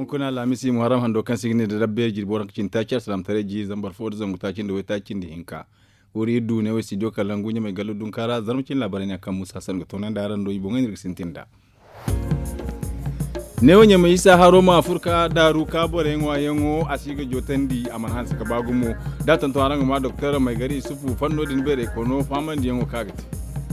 kuna lamisi muharram hando kan signi da dabbe jirboran kicin takiyar salam tare ji zambar fo zan mutakin da wai takin da hinka wuri du ne wai sidio kallan gunya mai galudun kara zarmucin labarai ne kan Musa San ga tonan da ran do ibon ngir sintinda ne wanya mai isa haro ma afurka daru ka bore ngwa yango asiga jotandi aman hansa ka bagumo datan to aranga ma doktor mai gari sufu fanno din bere kono faman yango kagati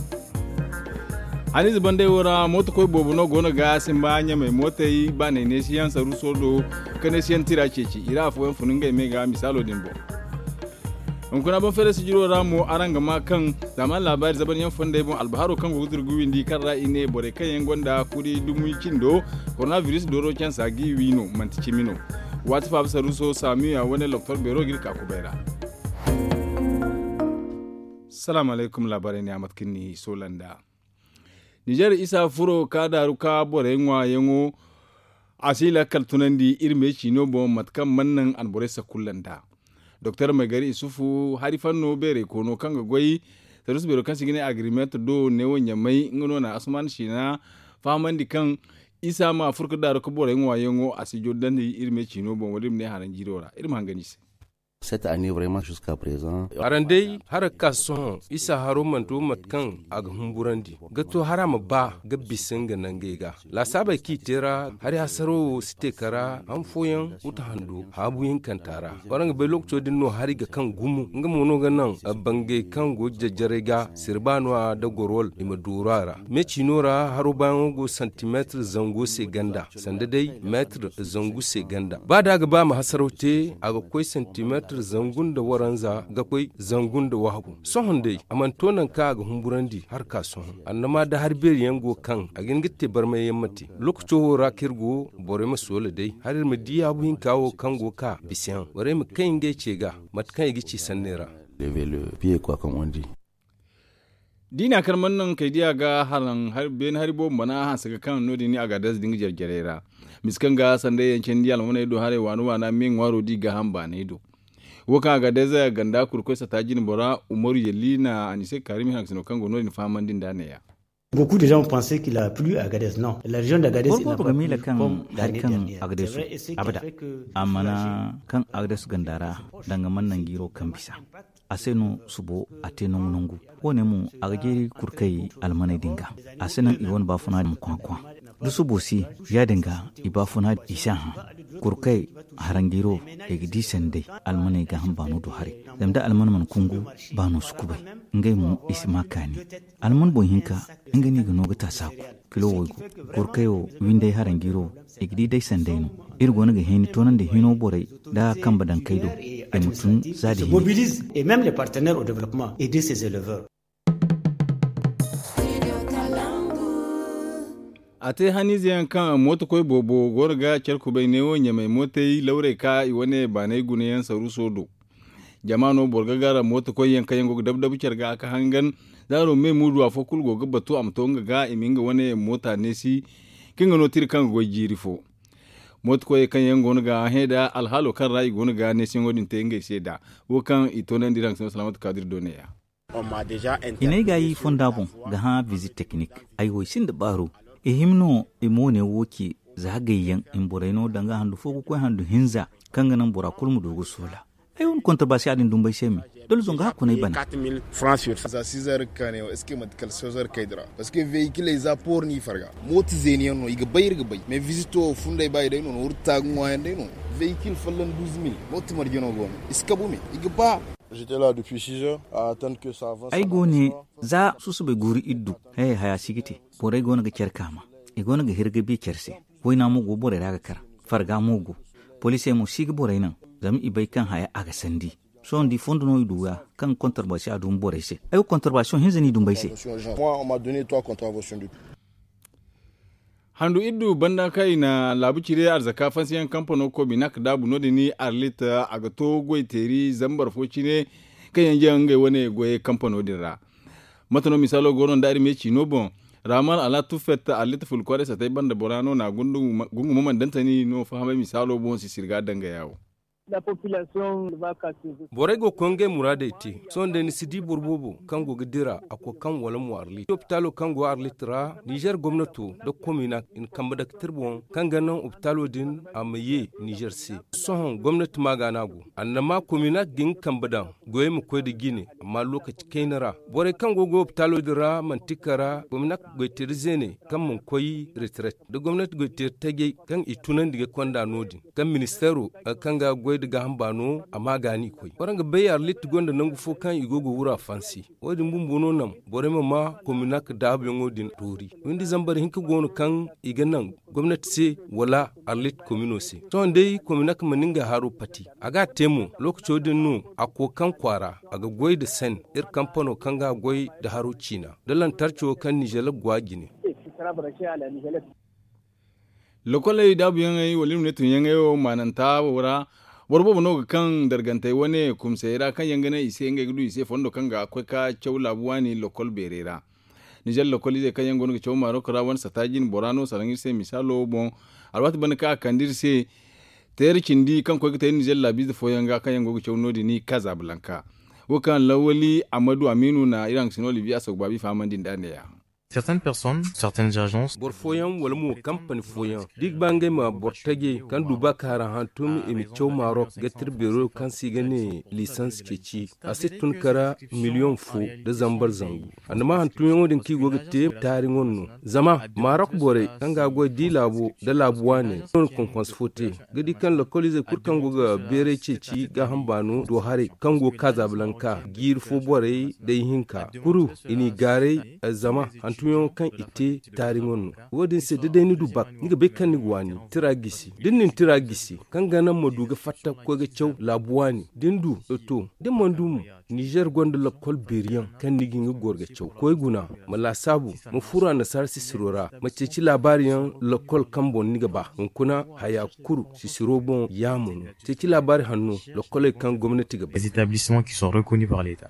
ani zubande wora moto koy bobu no gono ga simbanya mai mota yi ba ne siyan saru sodo kane siyan tira ceci ira fo en fununga mega misalo dimbo on kuna ban fere sijiro ramo aranga ma kan zaman labari zaban yan fonde bon albaharo kan go gudurgu windi karra ine bore kan yan gonda kuri dumu kindo coronavirus doro kan sagi wino mantici mino wati fa saru so sami ya wani doktor bero girka ku bayra assalamu alaikum labarai ne amat kinni solanda Niger isa furo ka daru ka bore ngwa yango asila kaltunandi irme chino bo matkan mannan an bore sa kullanda Dr. Magari Isufu harifanno bere kono kanga goyi tarus bero kan sigine agreement do ne wonya mai ngono na asman shina famandi kan isa ma furka daru ka bore ngwa yango asijo dandi irme chino bo wadim ne haran jirora irma hanganisi Cette année vraiment jusqu'à présent arandai har kason isa haroman to matkan aga humburandi gato harama ba gabbisin ga nangega la saba ki tera har hasaro site kara an foyan uta hando habuyin kantara waranga be lokto dinno hari ga kan gumu ngam wono ga nan bange kan go jajjarega sirbanwa da gorol ima durara me cinora haro ban go centimetre zango se ganda sanda dai metre zango se ganda ba da ga ba ma hasarote aga koi centimetre zangun da waranza ga kwai zangun da wahabu sohon dai amantonan ka ga humburandi har ka sohon annama da har beri yango kan a gingitte bar mai yammati lokacin hora kirgo bore mu sole dai har mu diya buhin kawo kango ka bisiyan bore mu kan ge ce ga matkan yi ci sannera le pied quoi comme on dit dina karman nan kai diya ga haran har ben haribo bana hansa ga kan nodi ni aga das dingi jarjarera miskan ga sande yankin diya almana ido hare wanu wana min waro di ga hamba ne ido woka ga deza ganda kurkosa tajin bora umaru yelina anise karimi haksino kango no ni famandin daneya Beaucoup de gens pensaient qu'il a plu à Agadez. Non, la région d'Agadez n'a pas plu comme l'année dernière. Abada, amana kan Agadez gandara danga mannan giro kan bisa. Asenu subo atenu nungu. Wone mu agajeri kurkai almane dinga. Asenan iwon bafuna mu kwankwa. Dusu bosi ya dinga ibafuna ishan kurkai harangiro egdi sende almane ga hambanu do hari. Zamda alman man kungu banu sukubai. Ngai mu ismakani. Alman boyinka ngani ga noga ta saku kilo wogo kurkayo winde harangiro egdi dai sendeno irgo na ga heni tonan da hino borai da kan badan kaido e mutun zadi mobilise et même les partenaires au développement aider ces éleveurs. ate haniziyan kan moto koy bobo gorga cerku bai ne wonya mai motai laure ka iwane banai guneyan saru sodo jamano borgagara moto koy yanka yango dabdabu cerga aka hangan daro me mudu afo kulgo gabatu am tonga ga iminga wane mota nesi kinga no tir kan go jirifo moto koy kan yango ga heda alhalo kan rai go ga nesi ngodin tenge seda wo kan itonan diran salamat kadir doneya ina ga yi fondabon ga ha visit technique ai wo sin da baro e himno e mone woki zagayyan in boraino danga handu fogo ko handu hinza kanga nan bora kulmu dogo sola ai on contrebasse adin dumbai semi dole zonga hakuna ibana 4000 francs sur ça 6 heures kane est-ce que mat kal 6 heures kaydra parce que véhicule les apport ni farga moti zenion no iga bayir ga bay mais visito funday bay day non urta ngoyen day non véhicule fallan 12000 moti marjono gon iskabumi iga ba j'étais là depuis 6 heures à attendre que ça avance ai gone za susube guri iddu hey haya sigiti boray gona ga cerkama e gona ga hirga bi cerse woina mu go bore daga kar farga mugo police mu sigi boray nan zam ibai kan haya aga sandi so ndi fondo no iduwa kan contrebasse adum boray se ay contrebasse hinzani dum bayse moi on m'a donné 3 contraventions de handu iddu banda kai na labucire arzaka fansiyan kamfano ko binak dabu no dini arlita aga to goiteri zambar focine kayan jange wone goye kamfano dira matano misalo goron dari meci no bon ramal ala tufet arlita ful kware sa tay banda borano na gungu maman dantani no fahama misalo bon si sirga danga yawo Borego konge murade ti sonde ni sidi burbubu kango gidira ako kan wala mu arli hopitalo kango arli tra Niger gomnato da komina in kambada tirbon kan ganan hopitalo din amaye Niger si son gomnati maganago annama komina gin kambada goye mu koy da gine amma lokaci kainara bore kango go hopitalo dira mantikara gomnati goytirzene kan mun koyi retret da gomnati goytir tage kan itunan diga konda nodin kan ministero kanga goy daga hambano amma gani koy waranga bayar lit gonda nangu fo kan igogo wura fansi wodi mbumbuno nam bore ma kominak dabe ngodin tori windi zambar hinka gono kan iganan gwamnati se wala arlit komino se to ndai kominak maninga haru pati aga temo lokaci din nu akokan kwara aga goy da sen kampano kanga goy da haru china dalan tarcho kan nijela gwagine lokolai dabu yangai walim ne tun yangai o mananta wura borbo no kan dargantai wane kumsera kan yangane ise ngai gudu ise fondo kanga akwai ka chawla buwani lokol berera nijal lokoli ze kan yangono ke chawma ro kara wan satajin borano sarangir se misalo bon alwat ban ka kandir se ter kindi kan ko gita nijal labi da foyanga kan yango ke chawno dini Casablanca wakan lawali Amadu Aminu na iran sinoli biya sogbabi famandin daneya. Certaines personnes, certaines agences. Borfoyan walmu company foyan. Dig bangay ma bortage kan duba kara hantum imi chow Maroc gatir biro kan sigane licence keci. Asit tun kara million fu da zambar zangu. Anama hantum yodin ki gogete tari ngonu. Zama Maroc bore kan ga goy di labo da labuwane. Non konkons fote. Gadi kan lokolize kur kan goga bere keci ga hambano do hare kan go Casablanca gir fu bore da hinka. Kuru ini gare zama tuyon kan ite taringon wodin se de ni dubak ni be kan ni wani tiragisi dinnin tiragisi kan ganan moduga fatta ko ga cew labuwani dindu to de mandum Niger gonda la kol beriyan kan ni ginga gorga cew koy guna mala sabu mu fura na sarsi sirora mace ci labariyan la kol kambon ni ba kuna haya kuru si sirobon yamun ci labari hannu la kol kan gwamnati ga les établissements qui sont reconnus par l'État.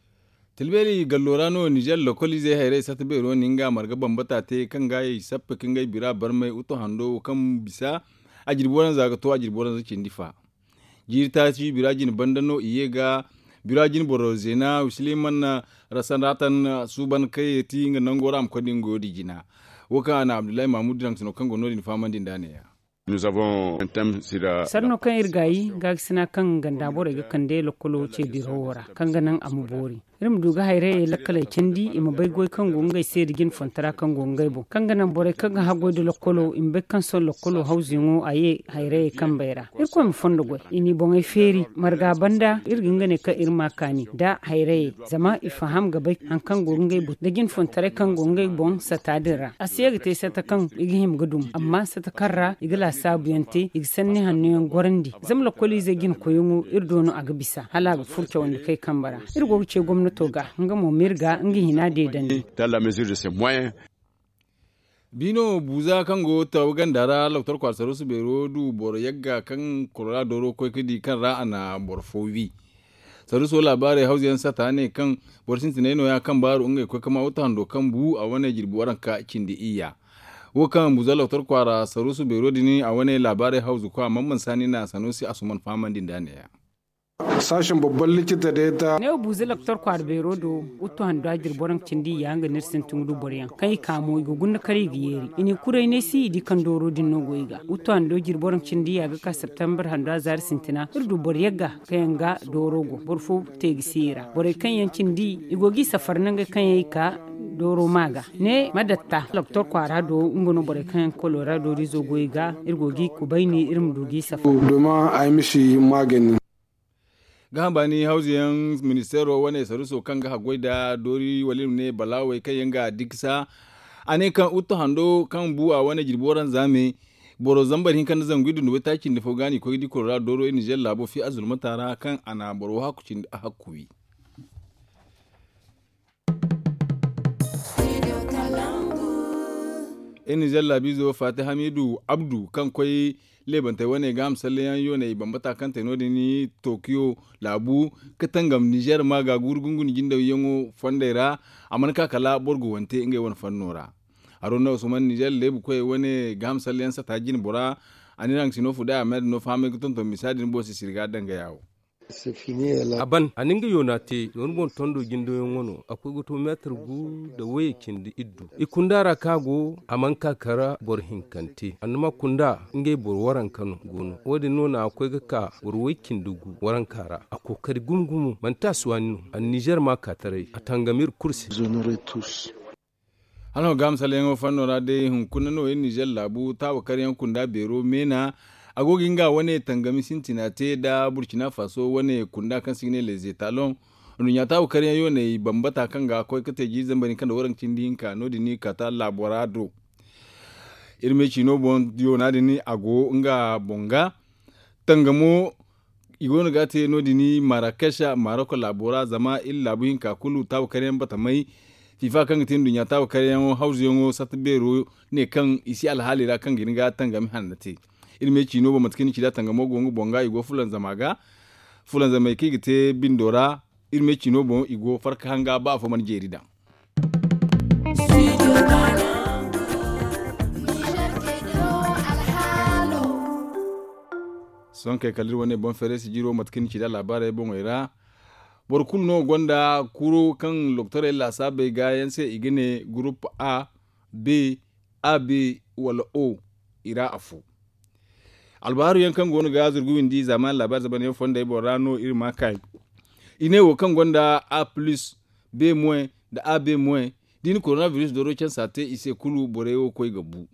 tilbeli gallorano Niger lokoli zai haire sata bero ninga marga bambata te kan gaye sappa kin gai bira bar mai uto hando kan bisa a jirboran zaga to a jirboran zakin difa jirta ci birajin bandano iyega birajin borozena usliman na rasanatan suban kai ti nga ngora am kodin godi jina waka na Abdullahi Mahmud dan sino kan gonodin famandin daneya. Nous avons un thème sur la sarno kan irgayi gagsina kan ganda bore ga kande lokolo ce di rowara kan ganan amubori irim duga hayre lakkale kendi ima bay goy kan gongai se digin fontara kan gongai bo kan ganan bore kan ha goy de lokolo imbe kan so lokolo hausingo aye hayre kan bayra irko mi fondo goy ini bongay feri marga banda irginga ne ka irma kani da hayre zama ifaham ga bay han kan gongai bo digin fontara kan gongai bon satadira asiya te sata kan igihim gudum amma sata karra igala sabuyante igsanni hannu gorandi zam lokoli ze gin koyungu irdono aga bisa halaga furke wanda kai kambara irgo ce gwamnato ga nga mo mirga ngi hina de dandi dans la mesure de ses moyens. Bino buza kango tawagan dara Dr. Kwasaru su bero du boro yagga kan Colorado ro ko kidi kan ra'ana borfowi saru so labare hausiyan sata ne kan borsin tineno ya kan baro ngai ko kama wata hando kan bu a wane jirbi waran ka kindi iya wakan buza Dr. Kwara saru su bero dini a wane labare hausu ko mamman sani na Sanusi Asuman famandin daneya. Sashen babban likita da ta ne buzi Dr. Kwarbero do uto hando ajir boran cindi yanga nirsin tungudu boryan kai kamo igo gunna kari giyeri ini kurai ne si di kan doro din no goiga uto hando jir boran cindi yaga ka September hando azar sintina irdu boryaga kayanga dorogo borfu tegisira bore kan yan cindi igo gi safar nanga kan yayi ka doro maga ne madatta Dr. Kwara do ngono bore kan Colorado rizo goiga irgogi kubaini irim dugi safar doma ai mishi magani gambani hausiyan ministero wane saruso kan ga hagwai da dori walim ne balawai kan yanga diksa ane kan uto hando kan bu a wane jirboran zame boro zambar hin kan zangudu no takin da fogani ko di Colorado doro ni jella bo fi azul matara kan ana boro hakucin hakuwi eni jella bizo Fatih Hamidu Abdu kan koy lebanta wane ga amsalle yan yo ne bambata kan teno ni Tokyo labu katangam Niger ma ga gurgungun jinda yango fondera amanka kala borgo wante ngai won fannora arona Usman Niger lebu koy wane ga amsalle yan sata jin bora anirang sino fuda amed no fame guton to misadi bo si sirga danga yawo aban aninga yonate yon bon tondo gindo yongono akwai goto meter gu da waye kindi iddu ikundara kago amanka kara bor hinkante annuma kunda nge bor waran kanu gono wodi nona akwai gaka bor waye kindugu waran kara akokari gumgumu man taswanu an Niger ma katare atangamir kursi hano gam salengo fanora de hun kunano en Niger labu tawo kariyan kunda bero mena agogin ga wane tangami sintinate da Burkina Faso wane kunda kan signe les étalons nunya tawo kariyan yo ne bambata kan ga koi kate ji zambani kan da waran cindin ka no dini kata laborado irme chino bon dio na dini ago nga bonga tangamo igonu gate no dini Marrakesha Maroko labora zama il labuin ka kulu tawo kariyan bata mai fifa kan tin dunya tawo kariyan hausa yongo satbero ne kan isi alhalira kan ginga tangami hannate ilme chino ba matkin chida tangamo gongo bonga igo fulan zamaga fulan zamai kigite bindora ilme chino bon igo farka hanga ba fa man jerida son ke kalir wone bon fere si jiro matkin chida labare bon era borkul no gonda kuro kan docteur la sabe ga yanse igene groupe A B AB wala O ira afu albaru yankan gonu ga zurgu indi zaman labar zaman yan fonda ibo rano irma kai ine wo kan gonda A+ B- da AB- din coronavirus do rochen sate ise kulu borewo koy gabu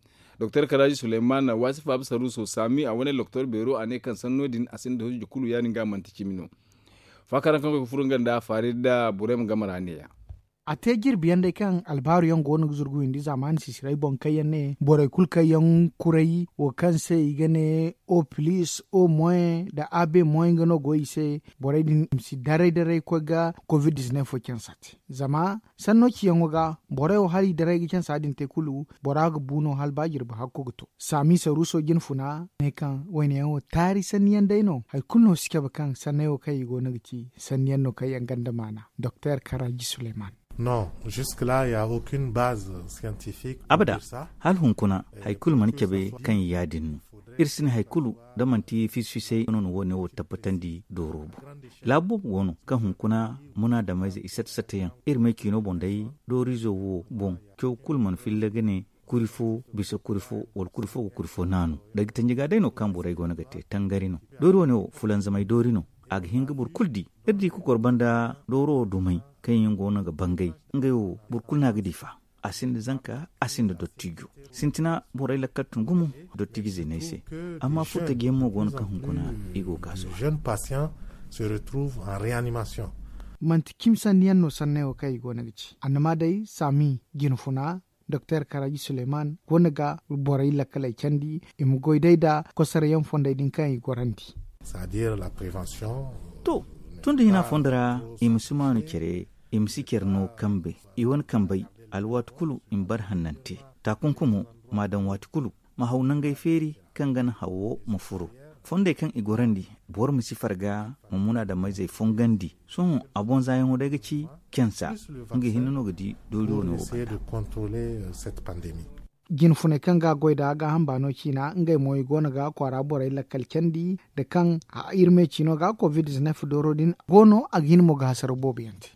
Dr. Karaji Suleiman wasif absaru so sami a wani doctor bero ane kan sanno din asin da hujju kulu yani ga mantiki mino fakaran kan ko furungan da farida burem gamarane ya a te girbiyan da kan albaru yan gonu zurgu indi zaman sisirai bon kayan ne bore kulka yan kurai o kan sai gane o plus o moins da AB- gano goyi sai bore din si dare ko ga covid-19 fo kensat zama sanno ki yan ga bore o hali dare gi kensa din te kulu bora ga buno hal ba girba hakko guto sami saruso gin funa ne kan wani yan tari saniyan daino hay kunno sike ba kan sanayo kai gonu gici saniyan no kai yan ganda mana Dr. Karaji Suleiman. Non, jusque-là, il n'y a aucune base scientifique. Abada, hal hunkuna haikul man kebe kan yadin. Irsin haikulu da manti fisfisai non wone wo tapatandi dorobo. Labo wono kan hunkuna muna da mai isat satayan. Irme kino bondai dorizo wo bon kyo kulman fillegene kurifo bisa kurifo wal kurifo nanu. Daga tanjiga dai no kan borai gona gate tangarino. Doro ne fulan zamai dorino. Ag hinga burkuldi irdi ku korbanda doro dumai kan yin gona ga bangai ngayo burkulna ga difa asin da zanka asin da dottijo sintina borai lakatun gumu dottigi zenaise amma futa gemo gona kan hunkuna igo kaso jeune patient se retrouve en réanimation manti kimsan niyanno sanne kai gona gici annama dai sami ginfuna Dr. Karaji Suleiman gona ga borai lakalai candi imu goidai da kosar yan fondai din kan goranti c'est-à-dire la prévention. To, tunda hina fondara imsumanu kere imsikerno kambe iwan kambai alwat kulu imbar hannante takunkumu madan wat kulu mahaunangai feri kan gan hawo mafuro fonde kan igorandi bor misi farga mumuna da mai zai fongandi son abon zayen daga ci kensa ngi hinno gadi dole no essayer de contrôler cette pandémie. Gin fune kan ga goida ga hambano china ngai moy gona ga kwara borai lakal kendi da kan a irme chino ga covid-19 dorodin gono agin mo ga sar bobiyanti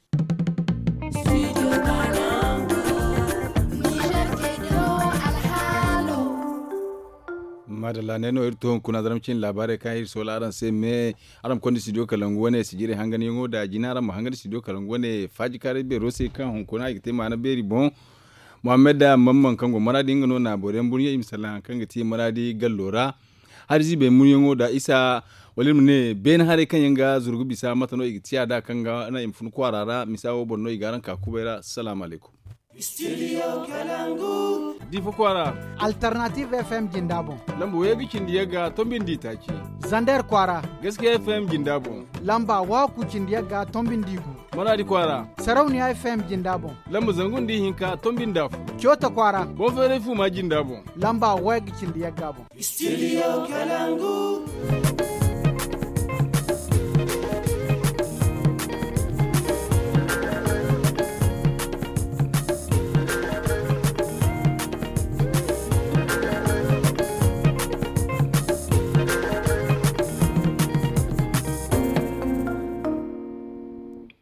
madalla neno irto kuna zaramcin labarai kan ir sola aran sai me aram kondi studio kalangu wane sijire hangani ngo da jinara ma hangani studio kalangu wane faji kare be rose kan hon kuna igite mana beri bon Muhammad da mamman kango maradi ngano na boren burya imsalan kanga ti maradi gallora har zibe munyo da isa walim ne ben hare kan yanga zurgu bisa mata no igtiya da kanga na imfun kwarara misawo bonno igaran ka kubera assalamu alaikum Studio Kalangu Difo kwara Alternative FM Gindabon Lambo wegi kindiyaga tombin ditaki Zander kwara Gaskiya FM Gindabon Lamba waku kindiyaga tombin digu Maradi kwara Sarauniya FM Gindabon Lambo zangun di hinka tombin dafu Kyoto kwara Bonfere fu ma Gindabon Lamba wegi kindiyaga bon Studio Kalangu